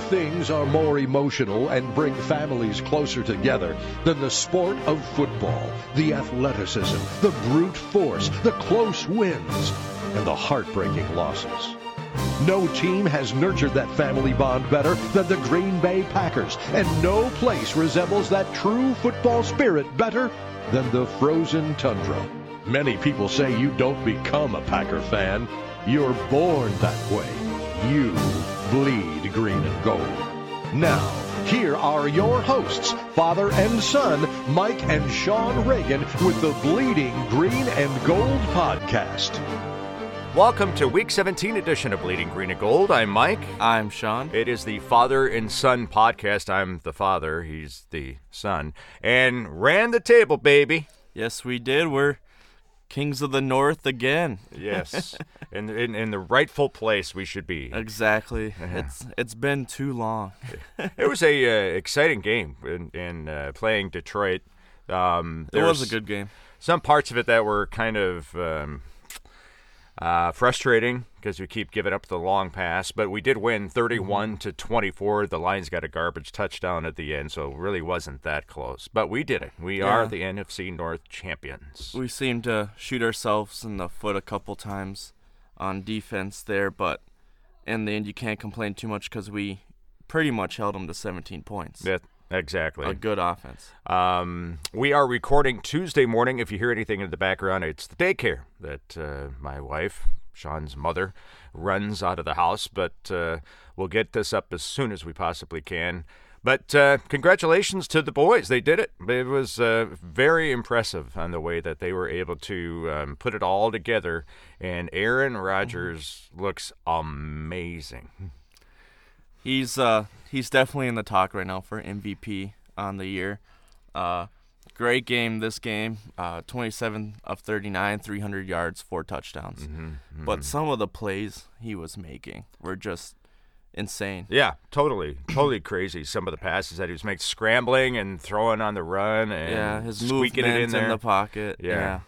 things are more emotional and bring families closer together than the sport of football, the athleticism, the brute force, the close wins, and the heartbreaking losses. No team has nurtured that family bond better than the Green Bay Packers, and no place resembles that true football spirit better than the frozen tundra. Many people say you don't become a Packer fan. You're born that way. You bleed green and gold. Now, here are your hosts, father and son, Mike and Sean Reagan, with the Bleeding Green and Gold podcast. Welcome to Week 17 edition of Bleeding Green and Gold. I'm Mike. I'm Sean. It is the father and son podcast. I'm the father. He's the son. And ran the table, baby. Yes, we did. We're Kings of the North again. Yes. in the rightful place we should be. Exactly. It's been too long. It was a exciting game in playing Detroit. It was a good game. Some parts of it that were kind of frustrating because we keep giving up the long pass, but we did win 31-24. The Lions got a garbage touchdown at the end, so it really wasn't that close. But we did it. We are the NFC North champions. We seemed to shoot ourselves in the foot a couple times on defense there, but in the end you can't complain too much because we pretty much held them to 17 points. Yeah. Exactly. A good offense. We are recording Tuesday morning. If you hear anything in the background, it's the daycare that my wife, Sean's mother, runs out of the house. But we'll get this up as soon as we possibly can. But congratulations to the boys. They did it. It was very impressive on the way that they were able to put it all together. And Aaron Rodgers looks amazing. He's definitely in the talk right now for MVP on the year. Great game this game. 27 of 39, 300 yards, 4 touchdowns. But some of the plays he was making were just insane. Yeah, totally crazy. Some of the passes that he was making, scrambling and throwing on the run and his squeaking it in there in the pocket. Yeah.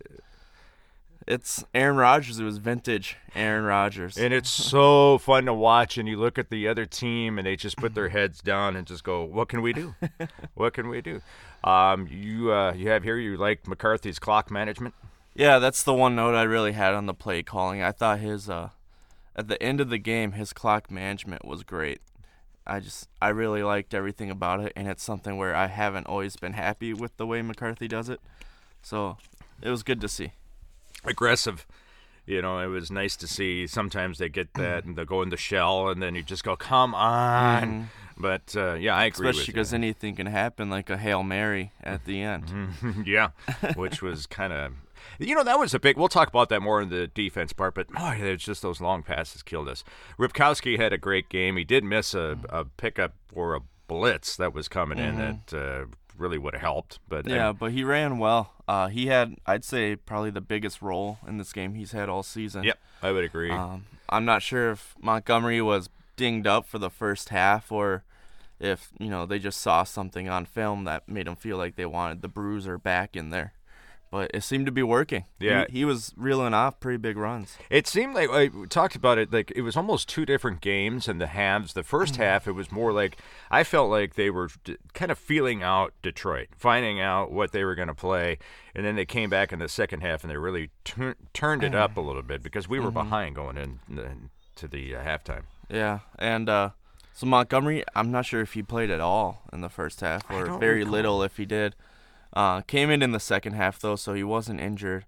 It's Aaron Rodgers. It was vintage Aaron Rodgers. And it's so fun to watch, and you look at the other team, and they just put their heads down and just go, what can we do? What can we do? You have here, you like McCarthy's clock management? Yeah, that's the one note I really had on the play calling. I thought his at the end of the game, his clock management was great. I really liked everything about it, and it's something where I haven't always been happy with the way McCarthy does it. So it was good to see. Aggressive. It was nice to see. Sometimes they get that and they'll go in the shell and then you just go, come on. But, I agree with you. Especially because anything can happen, like a Hail Mary at the end. Yeah, which was kind of, that was a big, we'll talk about that more in the defense part, but it's just those long passes killed us. Ripkowski had a great game. He did miss a pickup or a blitz that was coming in that really would have helped. But but he ran well. He had, I'd say, probably the biggest role in this game he's had all season. Yep, I would agree. I'm not sure if Montgomery was dinged up for the first half or if, they just saw something on film that made them feel like they wanted the bruiser back in there. But it seemed to be working. Yeah. He was reeling off pretty big runs. It seemed like, we talked about it, like it was almost two different games in the halves. The first half, it was more like, I felt like they were kind of feeling out Detroit, finding out what they were going to play. And then they came back in the second half and they really turned it up a little bit because we were behind going into the halftime. Yeah, and so Montgomery, I'm not sure if he played at all in the first half or very little if he did. Came in the second half, though, so he wasn't injured.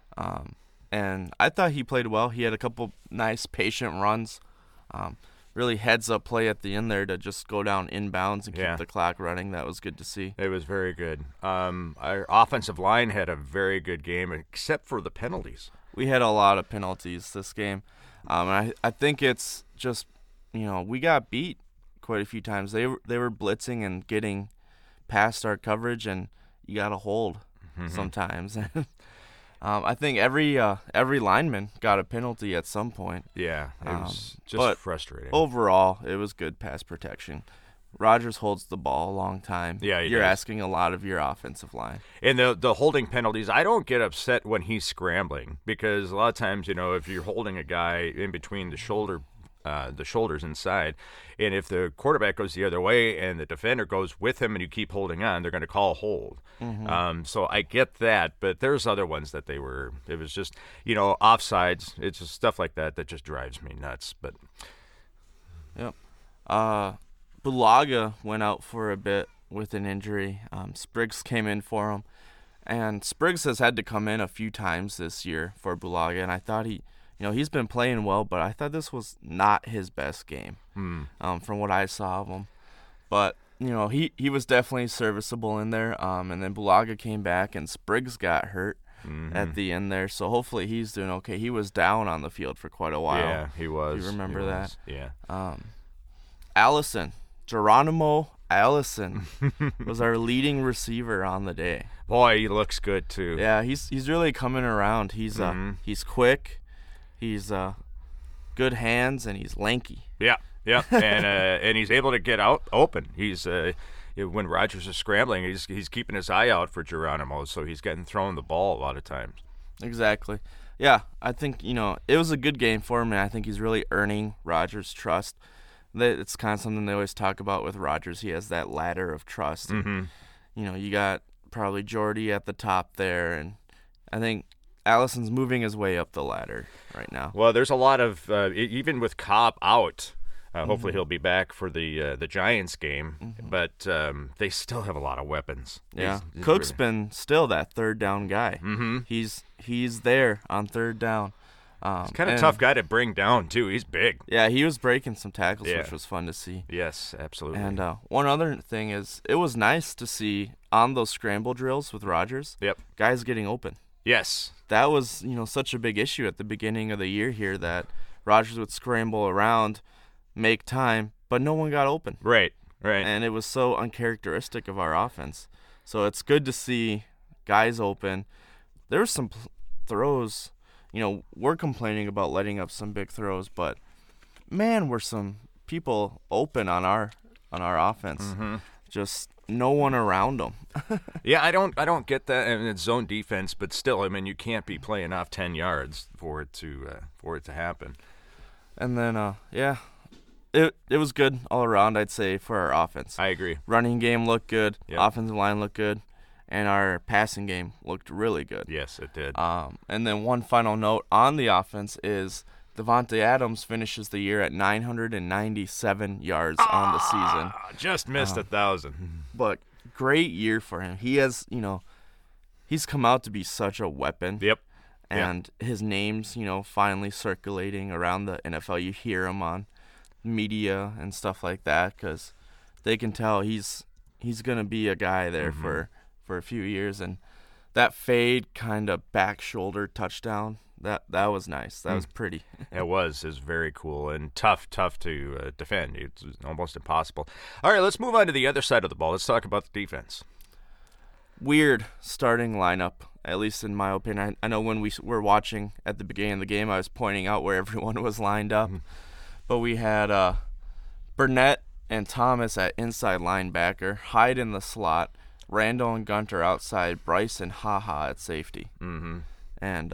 And I thought he played well. He had a couple nice, patient runs. Really heads-up play at the end there to just go down inbounds and keep the clock running. That was good to see. It was very good. Our offensive line had a very good game, except for the penalties. We had a lot of penalties this game. And I think it's just, we got beat quite a few times. They were blitzing and getting past our coverage, and you got to hold sometimes. I think every lineman got a penalty at some point. Yeah, it was just frustrating. Overall, it was good pass protection. Rodgers holds the ball a long time. Yeah, you're asking a lot of your offensive line. And the holding penalties, I don't get upset when he's scrambling because a lot of times, if you're holding a guy in between the shoulder the shoulders inside. And if the quarterback goes the other way and the defender goes with him and you keep holding on, they're going to call a hold. So I get that, but there's other ones that it was just, offsides. It's just stuff like that just drives me nuts. But Yep. Bulaga went out for a bit with an injury. Spriggs came in for him. And Spriggs has had to come in a few times this year for Bulaga, and I thought he's been playing well, but I thought this was not his best game from what I saw of him. But, he was definitely serviceable in there, and then Bulaga came back, and Spriggs got hurt at the end there, so hopefully he's doing okay. He was down on the field for quite a while. Yeah, he was. You remember that? Yeah. Geronimo Allison was our leading receiver on the day. Boy, he looks good too. Yeah, he's really coming around. He's quick, he's good hands, and he's lanky. Yeah, and he's able to get out open. He's when Rodgers is scrambling, he's keeping his eye out for Geronimo, so he's getting thrown the ball a lot of times. Exactly. Yeah, I think it was a good game for him, and I think he's really earning Rodgers' trust. It's kind of something they always talk about with Rodgers. He has that ladder of trust. And, you got probably Jordy at the top there, and I think Allison's moving his way up the ladder right now. Well, there's a lot of even with Cobb out. Hopefully he'll be back for the Giants game, but they still have a lot of weapons. Yeah, Cook's been still that third down guy. He's there on third down. He's kind of tough guy to bring down, too. He's big. Yeah, he was breaking some tackles, which was fun to see. Yes, absolutely. And one other thing is it was nice to see on those scramble drills with Rodgers, guys getting open. Yes. That was, such a big issue at the beginning of the year here that Rodgers would scramble around, make time, but no one got open. Right. And it was so uncharacteristic of our offense. So it's good to see guys open. There were some throws. We're complaining about letting up some big throws, but man, were some people open on our offense. Just no one around them. Yeah, I don't get that. I mean, it's zone defense, but still, I mean, you can't be playing off 10 yards for it to happen. And then it was good all around, I'd say, for our offense. I agree. Running game looked good. Offensive line looked good. And our passing game looked really good. Yes, it did. And then one final note on the offense is Devontae Adams finishes the year at 997 yards on the season. Just missed 1,000. But great year for him. He has, he's come out to be such a weapon. Yep. And his name's, finally circulating around the NFL. You hear him on media and stuff like that because they can tell he's going to be a guy there for a few years. And that fade kind of back shoulder touchdown, that was nice. That was pretty. It was very cool and tough to defend. It's almost impossible. All right, let's move on to the other side of the ball. Let's talk about the defense. Weird starting lineup, at least in my opinion. I know when we were watching at the beginning of the game, I was pointing out where everyone was lined up. But we had Burnett and Thomas at inside linebacker, Hyde in the slot, Randall and Gunter outside, Bryce and HaHa at safety. And,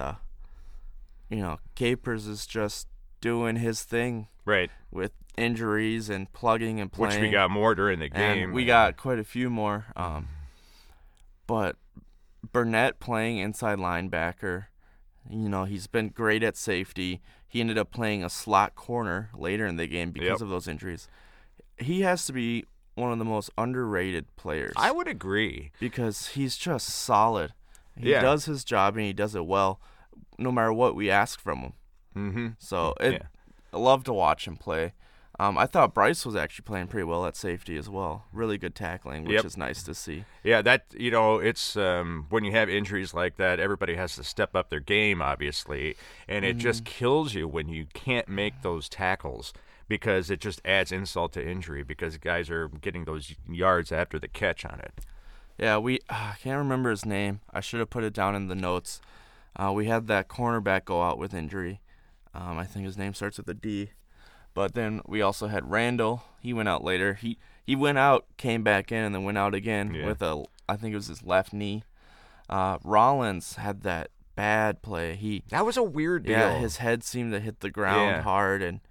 Capers is just doing his thing. Right. With injuries and plugging and playing. Which we got more during the game. And we got quite a few more. But Burnett playing inside linebacker, he's been great at safety. He ended up playing a slot corner later in the game because of those injuries. He has to be one of the most underrated players. I would agree. Because he's just solid. He does his job, and he does it well, no matter what we ask from him. So I love to watch him play. I thought Bryce was actually playing pretty well at safety as well. Really good tackling, which is nice to see. Yeah, that it's when you have injuries like that, everybody has to step up their game, obviously, and it just kills you when you can't make those tackles because it just adds insult to injury because guys are getting those yards after the catch on it. Yeah, I can't remember his name. I should have put it down in the notes. We had that cornerback go out with injury. I think his name starts with a D. But then we also had Randall. He went out later. He went out, came back in, and then went out again with I think it was his left knee. Rollins had that bad play. That was a weird deal. Yeah, his head seemed to hit the ground hard, and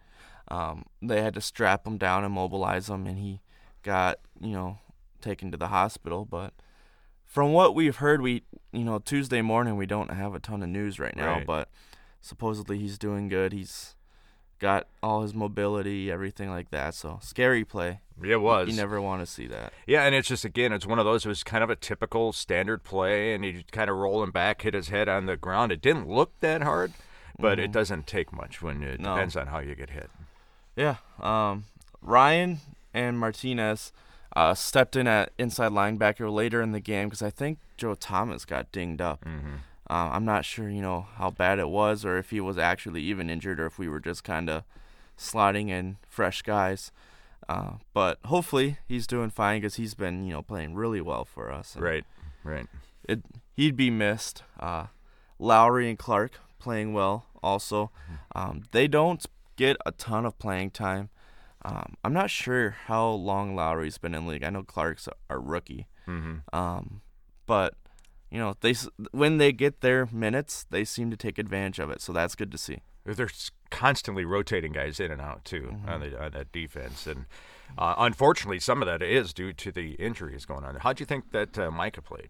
They had to strap him down and mobilize him, and he got, taken to the hospital. But from what we've heard, Tuesday morning we don't have a ton of news right now, Right. but supposedly he's doing good. He's got all his mobility, everything like that. So scary play. It was. You never want to see that. Yeah, and it's just, again, it's one of those, it was kind of a typical standard play, and he kind of rolling back, hit his head on the ground. It didn't look that hard, but it doesn't take much when it depends on how you get hit. Yeah. Ryan and Martinez stepped in at inside linebacker later in the game because I think Joe Thomas got dinged up. I'm not sure, how bad it was or if he was actually even injured or if we were just kind of slotting in fresh guys. But hopefully he's doing fine because he's been, playing really well for us. And Right. He'd be missed. Lowry and Clark playing well also. They don't get a ton of playing time. I'm not sure how long Lowry's been in the league. I know Clark's a rookie. But, when they get their minutes, they seem to take advantage of it. So that's good to see. They're constantly rotating guys in and out, too, on that defense. And unfortunately, some of that is due to the injuries going on. How'd you think that Micah played?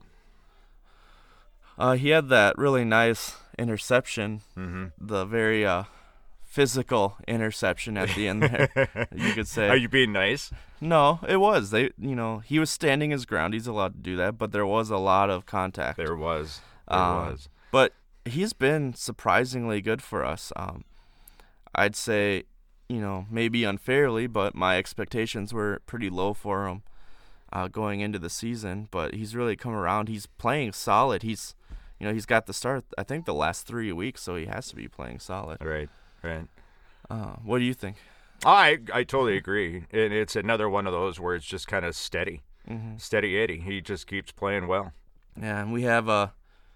He had that really nice interception, the very physical interception at the end there, you could say. Are you being nice? No, it was. He was standing his ground. He's allowed to do that, but there was a lot of contact. There was. But he's been surprisingly good for us. I'd say, maybe unfairly, but my expectations were pretty low for him going into the season. But he's really come around. He's playing solid. He's got the start, I think, the last 3 weeks, so he has to be playing solid. Right. What do you think? I totally agree. And it's another one of those where it's just kind of steady. Steady Eddie. He just keeps playing well. Yeah, and we have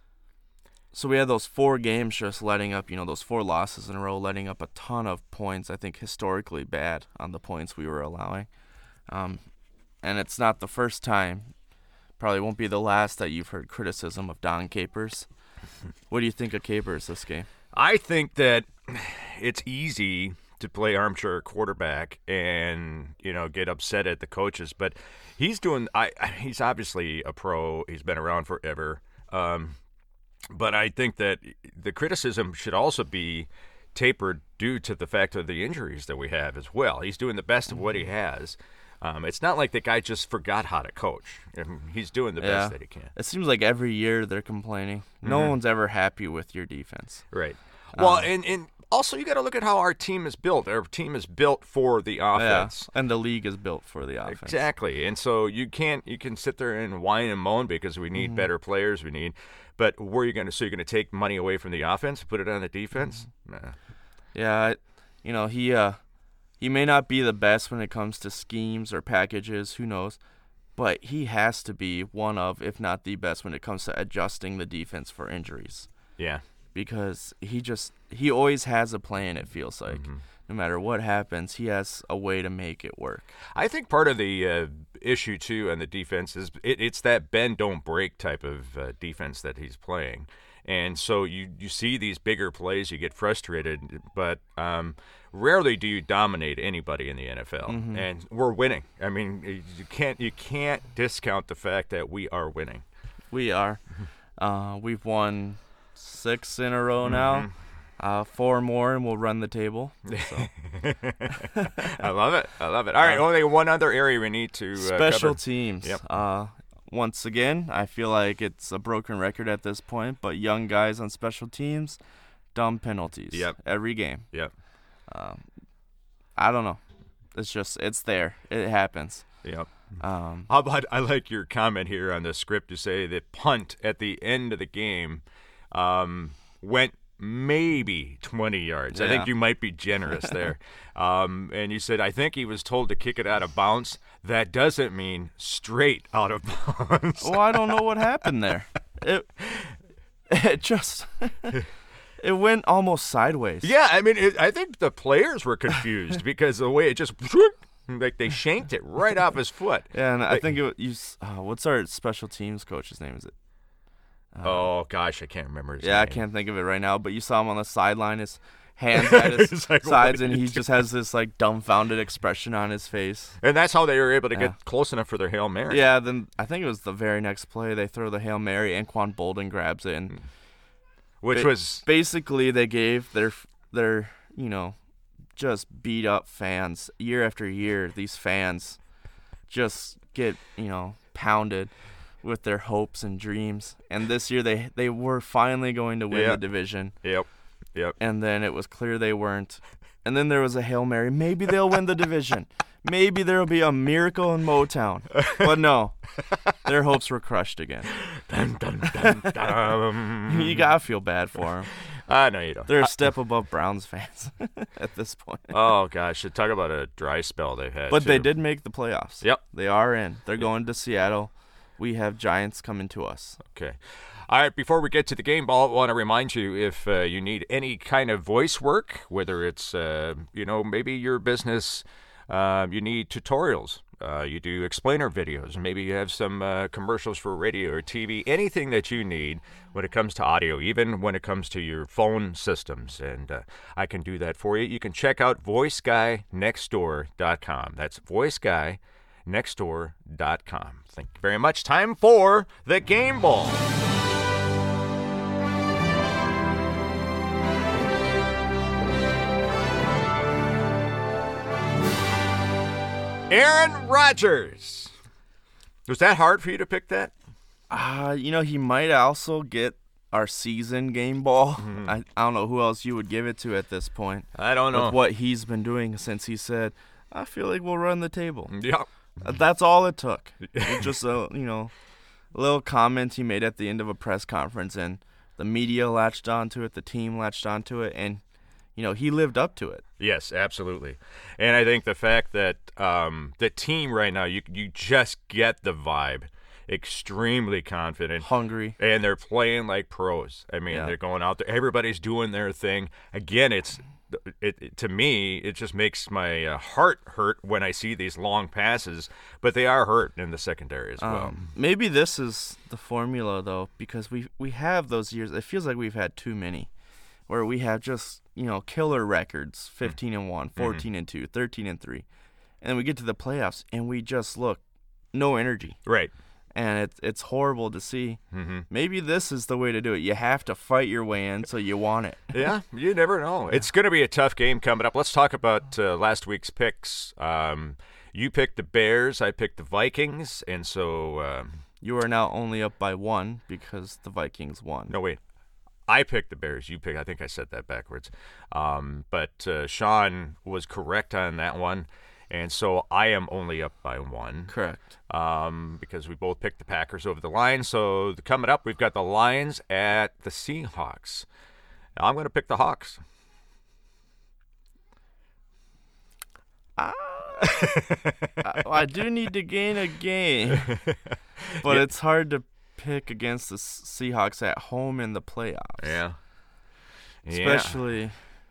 so we had those 4 games just letting up, those 4 losses in a row, letting up a ton of points, I think historically bad on the points we were allowing. And it's not the first time, probably won't be the last that you've heard criticism of Don Capers. What do you think of Capers this game? I think that it's easy to play armchair quarterback and, get upset at the coaches, but he's he's obviously a pro. He's been around forever. But I think that the criticism should also be tapered due to the fact of the injuries that we have as well. He's doing the best of what he has. It's not like the guy just forgot how to coach. He's doing the best that he can. It seems like every year they're complaining. No one's ever happy with your defense. Right. Well, and also you got to look at how our team is built. Our team is built for the offense. Yeah, and the league is built for the offense. Exactly. And so you can sit there and whine and moan because we need better players. But where are you going to? So you're going to take money away from the offense, put it on the defense? Nah. Yeah, he may not be the best when it comes to schemes or packages. Who knows? But he has to be one of, if not the best, when it comes to adjusting the defense for injuries. Yeah. Because he always has a plan, it feels like. No matter what happens, he has a way to make it work. I think part of the issue, too, on the defense is it's that bend, don't break type of defense that he's playing. And so you see these bigger plays, you get frustrated, but rarely do you dominate anybody in the NFL. And we're winning. I mean, you can't discount the fact that we are winning. We are. We've won 6 in a row now. 4 more, and we'll run the table. So. I love it. All right, only one other area we need to special cover. Teams. Yep. Once again, I feel like it's a broken record at this point, but young guys on special teams, dumb penalties. Yep. Every game. Yep. I don't know. It's there. It happens. Yep. How about, I like your comment here on the script to say that punt at the end of the game went maybe 20 yards. Yeah. I think you might be generous there. And you said, I think he was told to kick it out of bounds. That doesn't mean straight out of bounds. Well, I don't know what happened there. It just it went almost sideways. Yeah, I mean, I think the players were confused because the way it just like they shanked it right off his foot. Yeah, and I think what's our special teams coach's name? Is it? Oh gosh, I can't remember his name. I can't think of it right now. But you saw him on the sideline. hands at his like, sides, and he just has this like dumbfounded expression on his face. And that's how they were able to get close enough for their Hail Mary. Yeah, then I think it was the very next play they throw the Hail Mary, Anquan Bolden grabs it, and which was basically they gave their just beat up fans year after year. These fans just get pounded with their hopes and dreams, and this year they were finally going to win the division. Yep. And then it was clear they weren't. And then there was a Hail Mary. Maybe they'll win the division. Maybe there'll be a miracle in Motown. But no, their hopes were crushed again. Dun, dun, dun, dun. You gotta feel bad for them. No, you don't. They're a step above Browns fans at this point. Oh gosh, talk about a dry spell they've had. But they did make the playoffs. Yep, they are in. They're going to Seattle. We have Giants coming to us. Okay. All right, before we get to the game ball, I want to remind you if you need any kind of voice work, whether it's, maybe your business, you need tutorials, you do explainer videos, maybe you have some commercials for radio or TV, anything that you need when it comes to audio, even when it comes to your phone systems, and I can do that for you. You can check out VoiceGuyNextDoor.com. That's VoiceGuyNextDoor.com. Thank you very much. Time for the game ball. Aaron Rodgers. Was that hard for you to pick that? He might also get our season game ball. Mm-hmm. I don't know who else you would give it to at this point. I don't know. With what he's been doing since he said, I feel like we'll run the table. Yep. That's all it took. It's just a little comment he made at the end of a press conference, and the media latched onto it, the team latched onto it, and he lived up to it. Yes, absolutely. And I think the fact that the team right now, you just get the vibe, extremely confident, hungry, and they're playing like pros. I mean, they're going out there. Everybody's doing their thing. Again, to me, it just makes my heart hurt when I see these long passes, but they are hurt in the secondary as well. Maybe this is the formula, though, because we have those years. It feels like we've had too many, where we have just killer records, 15-1, 14-2, 13-3, and then we get to the playoffs and we just look no energy. Right. And it's horrible to see. Mm-hmm. Maybe this is the way to do it. You have to fight your way in, so you want it. Yeah, you never know. It's going to be a tough game coming up. Let's talk about last week's picks. You picked the Bears, I picked the Vikings, and so you are now only up by 1 because the Vikings won. No, wait. I picked the Bears. You picked. I think I said that backwards. But Sean was correct on that one. And so I am only up by 1. Correct. Because we both picked the Packers over the Lions. So coming up, we've got the Lions at the Seahawks. Now I'm going to pick the Hawks. I do need to gain a game. But it's hard to pick against the Seahawks at home in the playoffs. Yeah. Especially,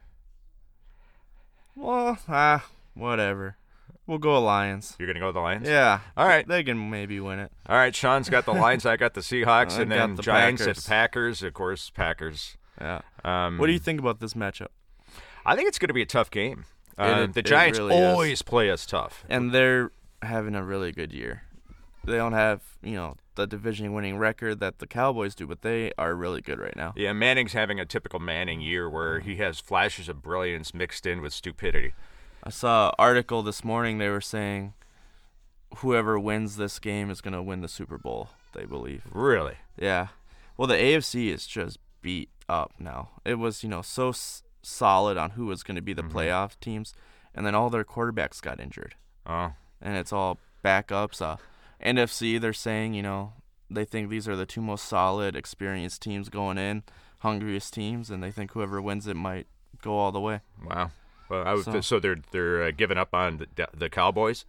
whatever. We'll go Lions. You're going to go with the Lions? Yeah. All right. They can maybe win it. All right, Sean's got the Lions. I got the Seahawks. And then the Giants Packers. at Packers. Of course, Packers. Yeah. What do you think about this matchup? I think it's going to be a tough game. The It Giants really always play us tough. And they're having a really good year. They don't have, the division-winning record that the Cowboys do, but they are really good right now. Yeah, Manning's having a typical Manning year where he has flashes of brilliance mixed in with stupidity. I saw an article this morning. They were saying whoever wins this game is going to win the Super Bowl, they believe. Really? Yeah. Well, the AFC is just beat up now. It was, so solid on who was going to be the playoff teams, and then all their quarterbacks got injured. Oh. And it's all backups. NFC, they're saying, they think these are the two most solid, experienced teams going in, hungriest teams, and they think whoever wins it might go all the way. Wow. Well, so they're giving up on the Cowboys?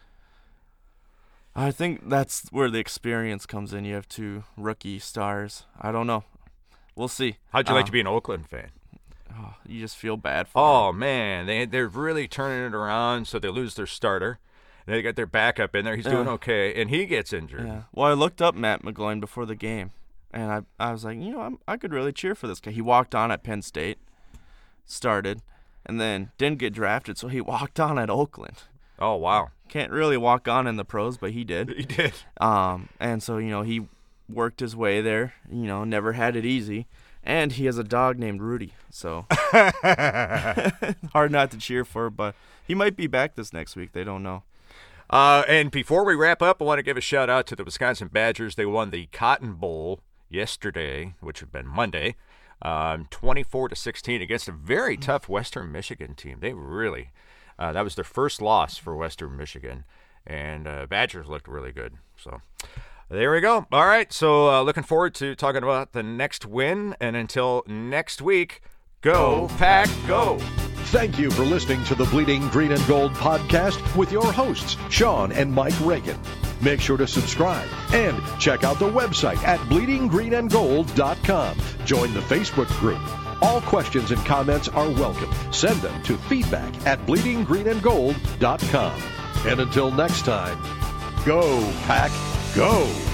I think that's where the experience comes in. You have 2 rookie stars. I don't know. We'll see. How'd you like to be an Oakland fan? Oh, you just feel bad for them. Man, they're really turning it around, so they lose their starter. They got their backup in there. He's doing okay, and he gets injured. Yeah. Well, I looked up Matt McGloin before the game, and I was like, I could really cheer for this guy. He walked on at Penn State, started, and then didn't get drafted, so he walked on at Oakland. Oh, wow. Can't really walk on in the pros, but he did. He did. And so, he worked his way there, never had it easy. And he has a dog named Rudy, so hard not to cheer for, but he might be back this next week. They don't know. And before we wrap up, I want to give a shout-out to the Wisconsin Badgers. They won the Cotton Bowl yesterday, which would have been Monday, 24-16 against a very tough Western Michigan team. They really that was their first loss for Western Michigan, and Badgers looked really good. So there we go. All right, so looking forward to talking about the next win, and until next week, go Pack Go! Thank you for listening to the Bleeding Green and Gold podcast with your hosts, Sean and Mike Reagan. Make sure to subscribe and check out the website at bleedinggreenandgold.com. Join the Facebook group. All questions and comments are welcome. Send them to feedback@bleedinggreenandgold.com. And until next time, go Pack, go!